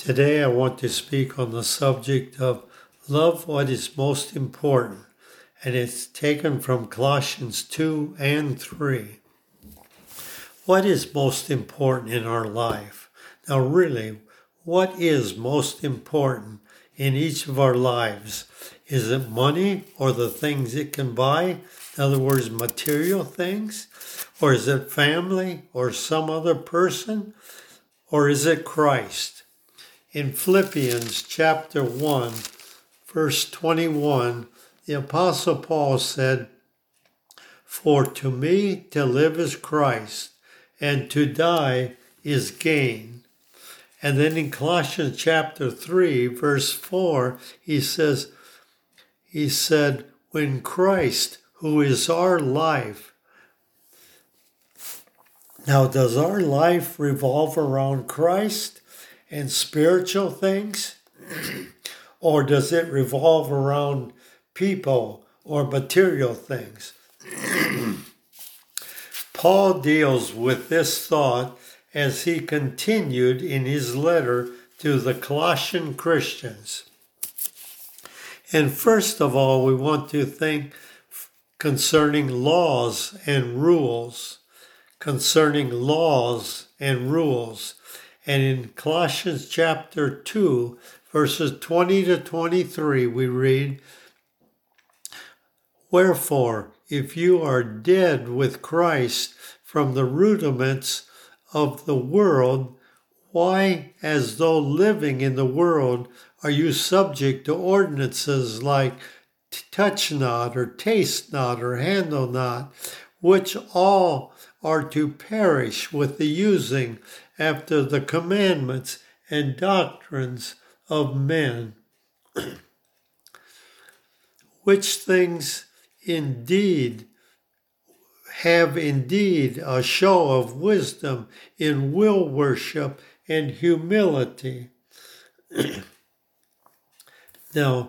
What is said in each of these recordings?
Today I want to speak on the subject of love what is most important, and it's taken from Colossians 2 and 3. What is most important in our life? Now really, what is most important in each of our lives? Is it money or the things it can buy? In other words, material things? Or is it family or some other person? Or is it Christ? In Philippians chapter 1, verse 21, the Apostle Paul said, "For to me to live is Christ, and to die is gain." And then in Colossians chapter 3, verse 4, he said, "When Christ, who is our life." Now, does our life revolve around Christ and spiritual things? Or does it revolve around people or material things? Paul deals with this thought as he continued in his letter to the Colossian Christians. And first of all, we want to think concerning laws and rules. Concerning laws and rules. And in Colossians chapter 2, verses 20 to 23, we read, "Wherefore, if you are dead with Christ from the rudiments of the world, why, as though living in the world, are you subject to ordinances like touch not, or taste not, or handle not, which all are to perish with the using after the commandments and doctrines of men, which things indeed have indeed a show of wisdom in will worship and humility." Now,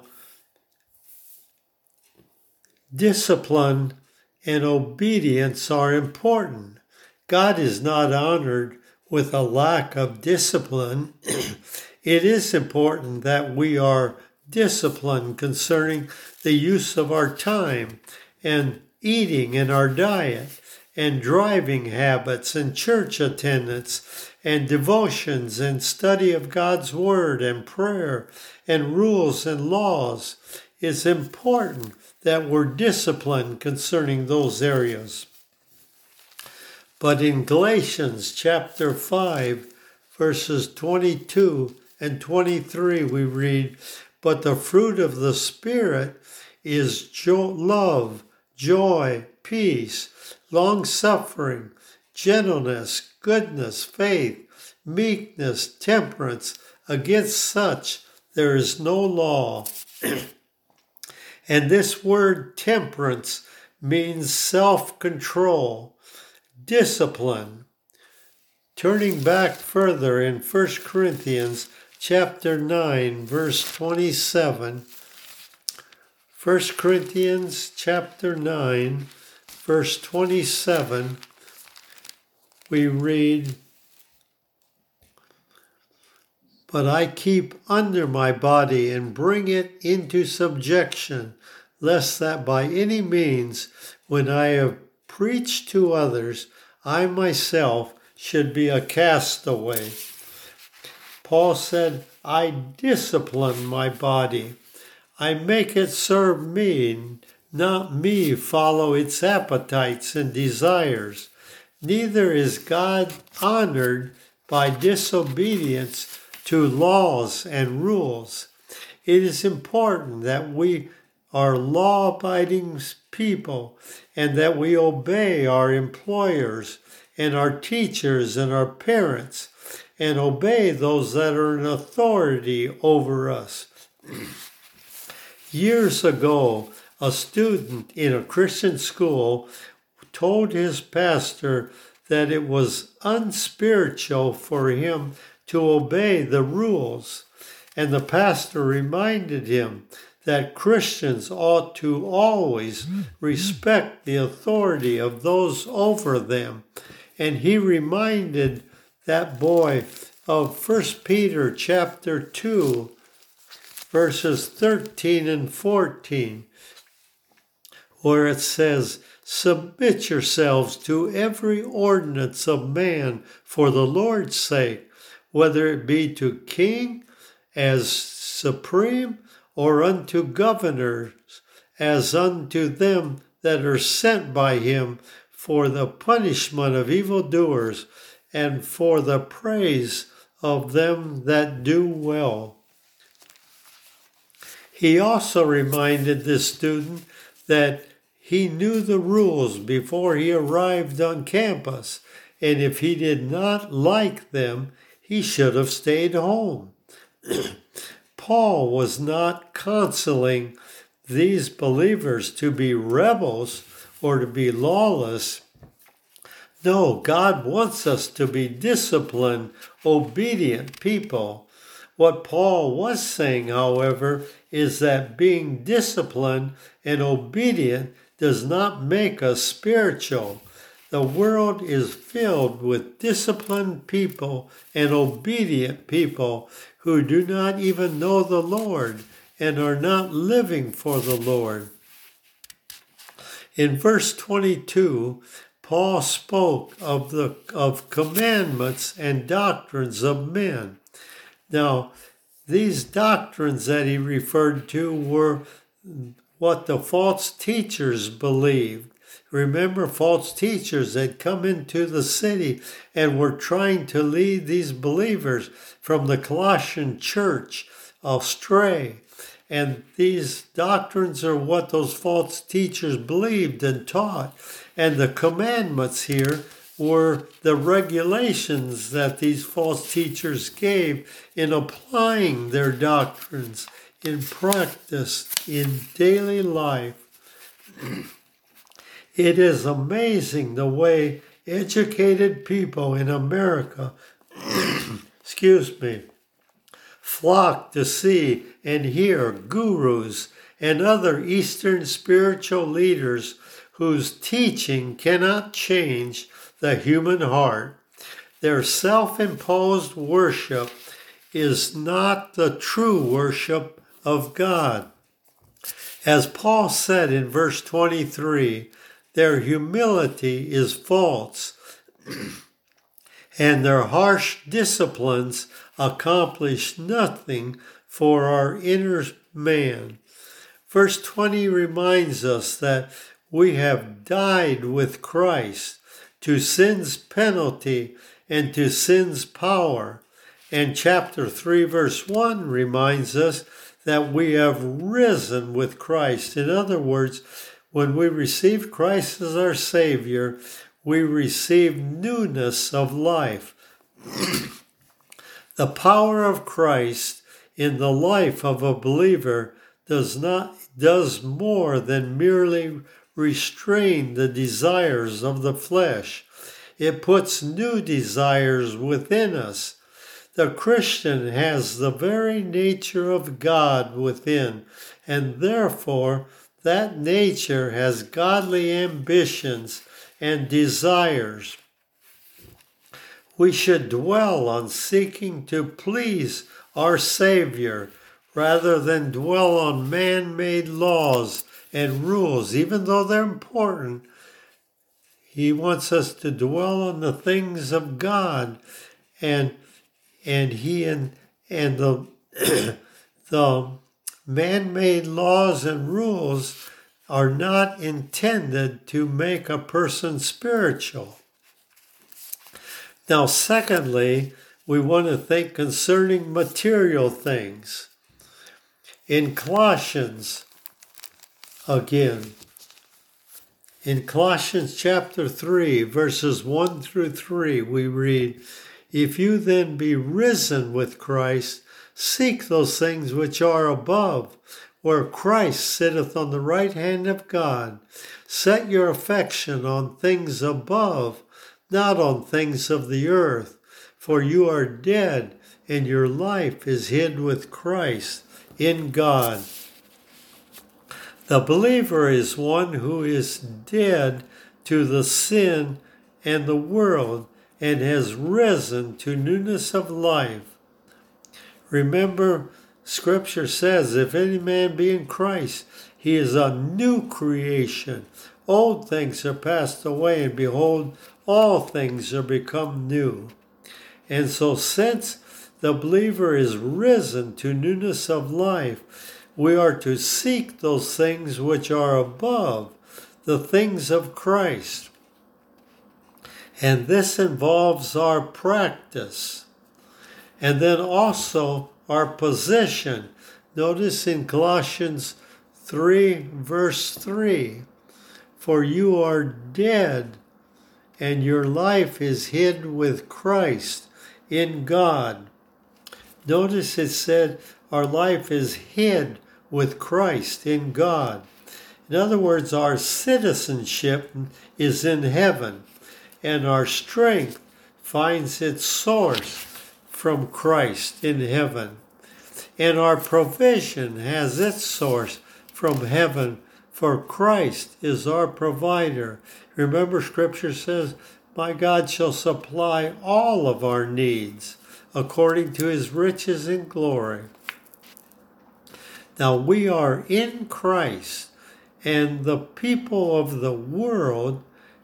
discipline and obedience are important. God is not honored with a lack of discipline. It is important that we are disciplined concerning the use of our time and eating in our diet and driving habits and church attendance and devotions and study of God's word and prayer and rules and laws. It's important that we're disciplined concerning those areas. But in Galatians chapter 5, verses 22 and 23, we read, "But the fruit of the Spirit is love, joy, peace, long-suffering, gentleness, goodness, faith, meekness, temperance. Against such there is no law." And this word temperance means self-control, discipline. Turning back further in 1 Corinthians chapter 9, verse 27. 1 Corinthians chapter 9, verse 27, we read, "But I keep under my body and bring it into subjection, lest that by any means, when I have preached to others, I myself should be a castaway." Paul said, "I discipline my body. I make it serve me, not me follow its appetites and desires. Neither is God honored by disobedience to laws and rules." It is important that we are law-abiding people and that we obey our employers and our teachers and our parents and obey those that are in authority over us. Years ago, a student in a Christian school told his pastor that it was unspiritual for him to obey the rules, and the pastor reminded him that Christians ought to always respect the authority of those over them. And he reminded that boy of 1 Peter chapter 2, verses 13 and 14, where it says, "Submit yourselves to every ordinance of man for the Lord's sake, whether it be to king as supreme, or unto governors as unto them that are sent by him, for the punishment of evildoers, and for the praise of them that do well." He also reminded this student that he knew the rules before he arrived on campus, and if he did not like them, he should have stayed home. Paul was not counseling these believers to be rebels or to be lawless. No, God wants us to be disciplined, obedient people. What Paul was saying, however, is that being disciplined and obedient does not make us spiritual. The world is filled with disciplined people and obedient people who do not even know the Lord and are not living for the Lord. In verse 22, Paul spoke of commandments and doctrines of men. Now, these doctrines that he referred to were what the false teachers believed. Remember, false teachers had come into the city and were trying to lead these believers from the Colossian church astray. And these doctrines are what those false teachers believed and taught. And the commandments here were the regulations that these false teachers gave in applying their doctrines in practice in daily life. It is amazing the way educated people in America, flock to see and hear gurus and other Eastern spiritual leaders whose teaching cannot change the human heart. Their self-imposed worship is not the true worship of God. As Paul said in verse 23, their humility is false, and their harsh disciplines accomplish nothing for our inner man. Verse 20 reminds us that we have died with Christ to sin's penalty and to sin's power. And chapter 3, verse 1 reminds us that we have risen with Christ. In other words, when we receive Christ as our Savior, we receive newness of life. The power of Christ in the life of a believer does more than merely restrain the desires of the flesh. It puts new desires within us. The Christian has the very nature of God within, and therefore that nature has godly ambitions and desires. We should dwell on seeking to please our Savior rather than dwell on man-made laws and rules, even though they're important. He wants us to dwell on the things of God, and the the man-made laws and rules are not intended to make a person spiritual. Now, secondly, we want to think concerning material things. In Colossians, again, in Colossians chapter 3, verses 1 through 3, we read, "If you then be risen with Christ, seek those things which are above, where Christ sitteth on the right hand of God. Set your affection on things above, not on things of the earth. For you are dead, and your life is hid with Christ in God." The believer is one who is dead to the sin and the world, and has risen to newness of life. Remember, Scripture says, if any man be in Christ, he is a new creation. Old things are passed away, and behold, all things are become new. And so since the believer is risen to newness of life, we are to seek those things which are above, the things of Christ. And this involves our practice. And then also our position. Notice in Colossians 3, verse 3, for you are dead, and your life is hid with Christ in God. Notice it said our life is hid with Christ in God. In other words, our citizenship is in heaven, and our strength finds its source from Christ in heaven. And our provision has its source from heaven, for Christ is our provider. Remember, Scripture says, my God shall supply all of our needs according to his riches in glory. Now we are in Christ, and the people of the world,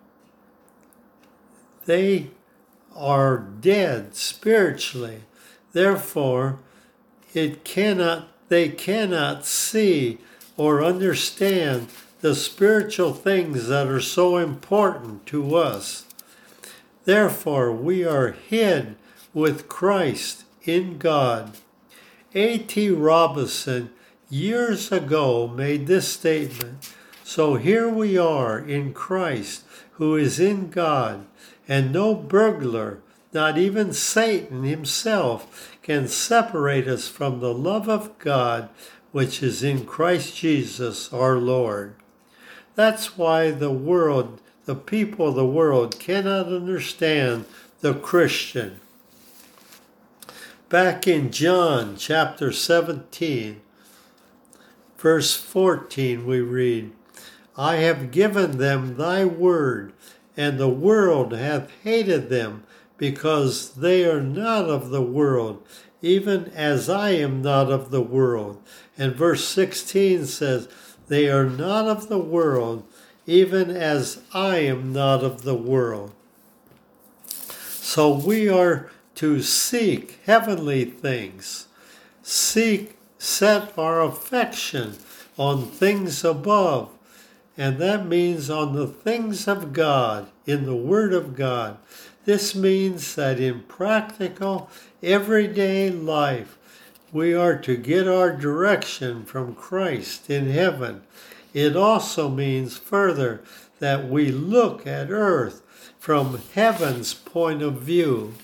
they are dead spiritually. Therefore, they cannot see or understand the spiritual things that are so important to us. Therefore, we are hid with Christ in God. A.T. Robinson years ago made this statement, so here we are in Christ, who is in God, and no burglar, not even Satan himself, can separate us from the love of God, which is in Christ Jesus our Lord. That's why the people of the world cannot understand the Christian. Back in John chapter 17, verse 14, we read, I have given them thy word, and the world hath hated them, because they are not of the world, even as I am not of the world. And verse 16 says, they are not of the world, even as I am not of the world. So we are to seek heavenly things, set our affection on things above, and that means on the things of God, in the Word of God. This means that in practical, everyday life, we are to get our direction from Christ in heaven. It also means further that we look at earth from heaven's point of view.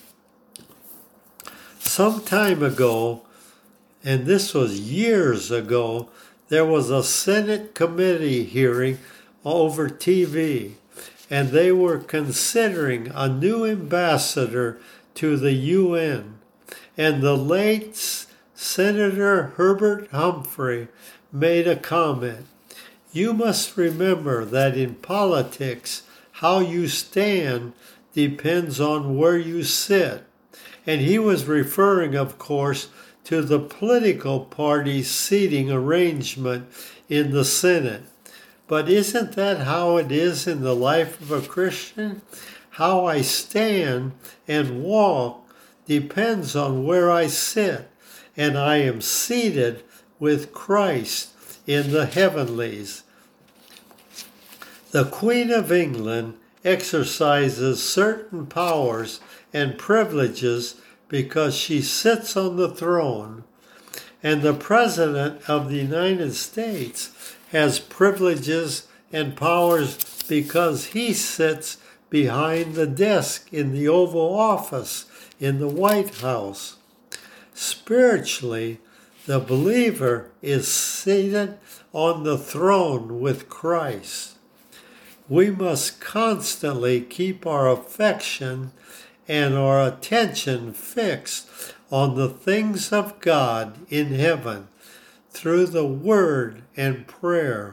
Some time ago, and this was years ago, there was a Senate committee hearing over TV, and they were considering a new ambassador to the UN. And the late Senator Herbert Humphrey made a comment. You must remember that in politics, how you stand depends on where you sit. And he was referring, of course, to the political party's seating arrangement in the Senate. But isn't that how it is in the life of a Christian? How I stand and walk depends on where I sit, and I am seated with Christ in the heavenlies. The Queen of England exercises certain powers and privileges because she sits on the throne, and the President of the United States has privileges and powers because he sits behind the desk in the Oval Office in the White House. Spiritually, the believer is seated on the throne with Christ. We must constantly keep our affection and our attention fixed on the things of God in heaven through the Word and prayer,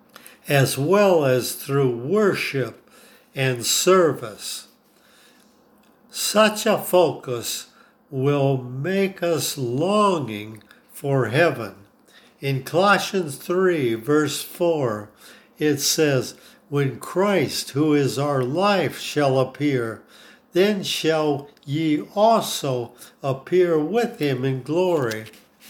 as well as through worship and service. Such a focus will make us longing for heaven. In Colossians 3, verse 4, it says, "When Christ, who is our life, shall appear, then shall ye also appear with him in glory."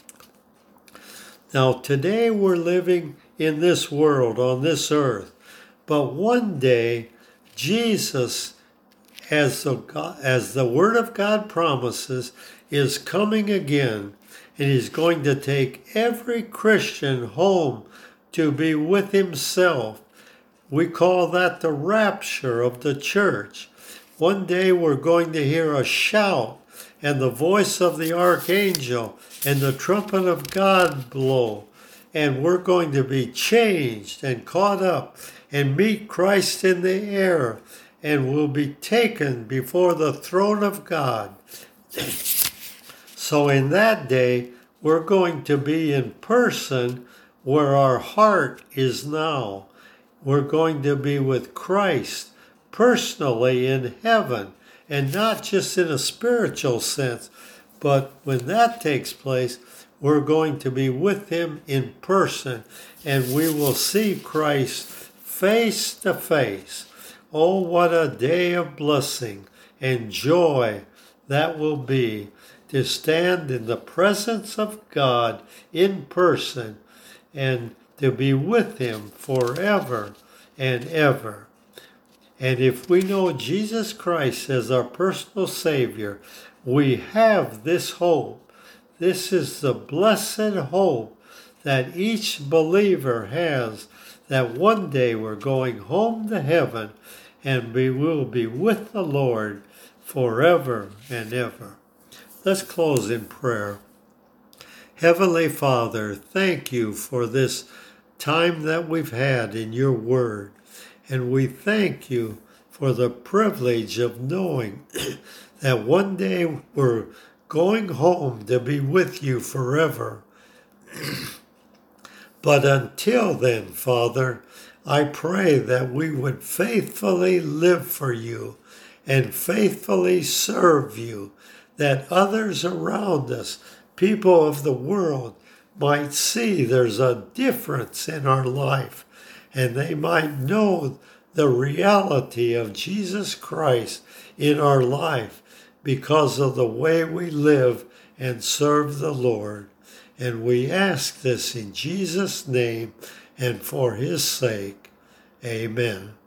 Now, today we're living in this world, on this earth, but one day Jesus, as the Word of God promises, is coming again, and he's going to take every Christian home to be with himself. We call that the rapture of the church. One day we're going to hear a shout and the voice of the archangel and the trumpet of God blow, and we're going to be changed and caught up and meet Christ in the air, and will be taken before the throne of God. So in that day, we're going to be in person where our heart is now. We're going to be with Christ personally in heaven, and not just in a spiritual sense, but when that takes place, we're going to be with him in person, and we will see Christ face to face. Oh, what a day of blessing and joy that will be, to stand in the presence of God in person and to be with him forever and ever. And if we know Jesus Christ as our personal Savior, we have this hope. This is the blessed hope that each believer has, that one day we're going home to heaven and we will be with the Lord forever and ever. Let's close in prayer. Heavenly Father, thank you for this time that we've had in your word. And we thank you for the privilege of knowing that one day we're going home to be with you forever. But until then, Father, I pray that we would faithfully live for you and faithfully serve you, that others around us, people of the world, might see there's a difference in our life, and they might know the reality of Jesus Christ in our life because of the way we live and serve the Lord. And we ask this in Jesus' name and for his sake. Amen.